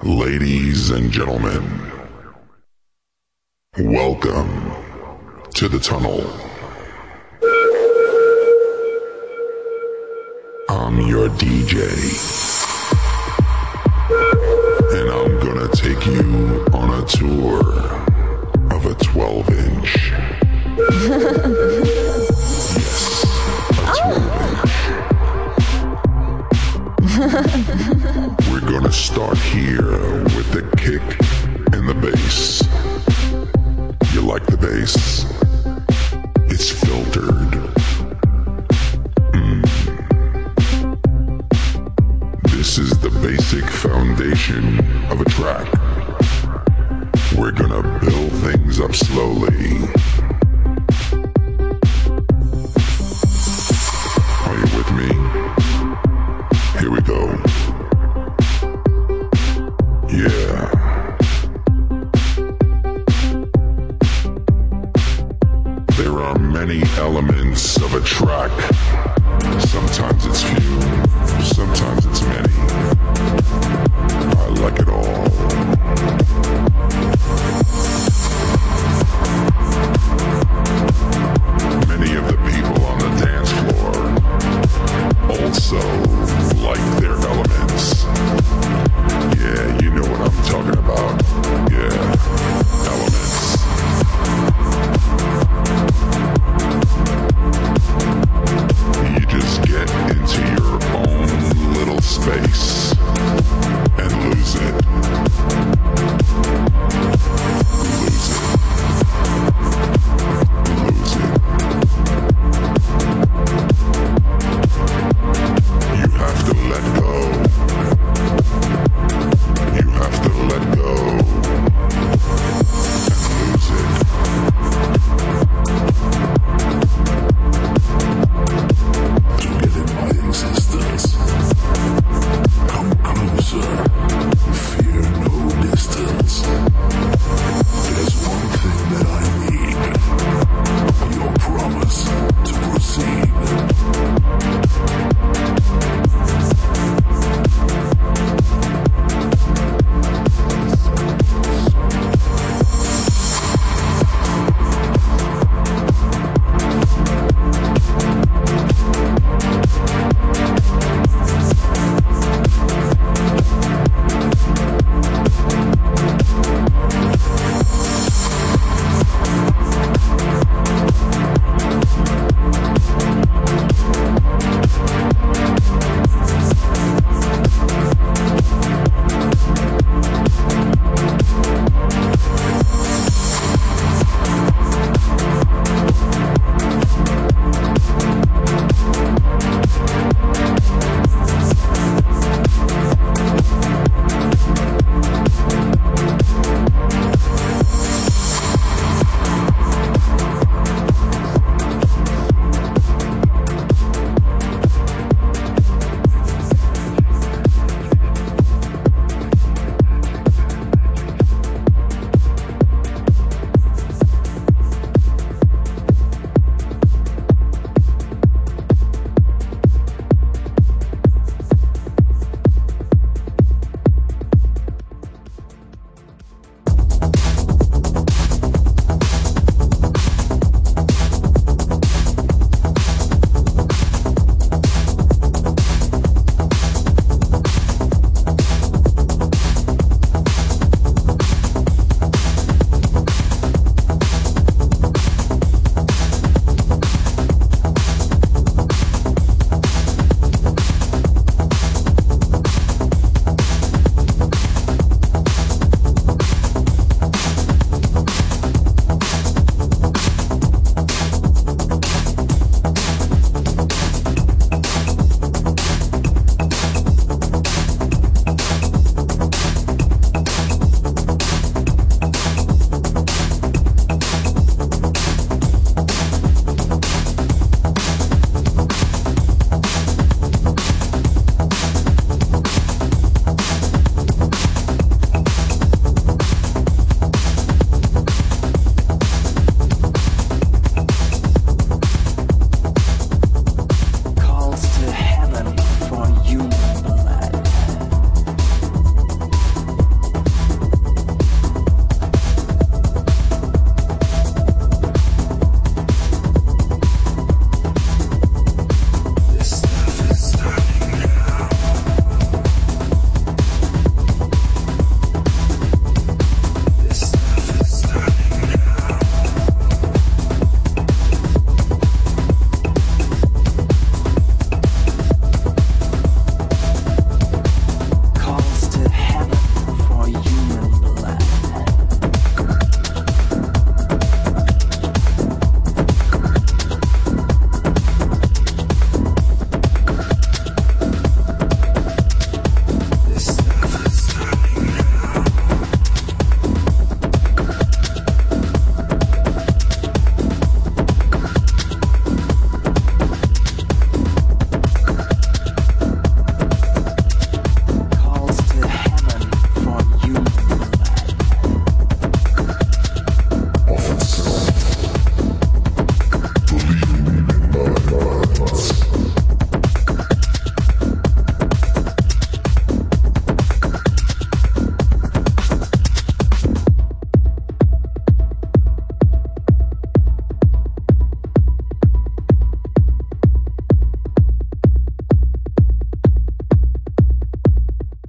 Ladies and gentlemen, welcome to the tunnel. I'm your DJ, and I'm gonna take you on a tour of a 12-inch. Yes, a 12-inch. We're gonna start here with the kick and the bass. You like the bass? It's filtered. This is the basic foundation of a track. We're gonna build things up slowly. Are you with me? Here we go. Yeah. There are many elements of a track. Sometimes it's few, sometimes it's many. I like it all. Many of the people on the dance floor also like their elements. Yeah, you know what I'm talking about. Yeah, elements. You just get into your own little space and lose it. Lose it. Lose it. You have to let go. You have to let go and lose it. To get in my existence, come closer, feel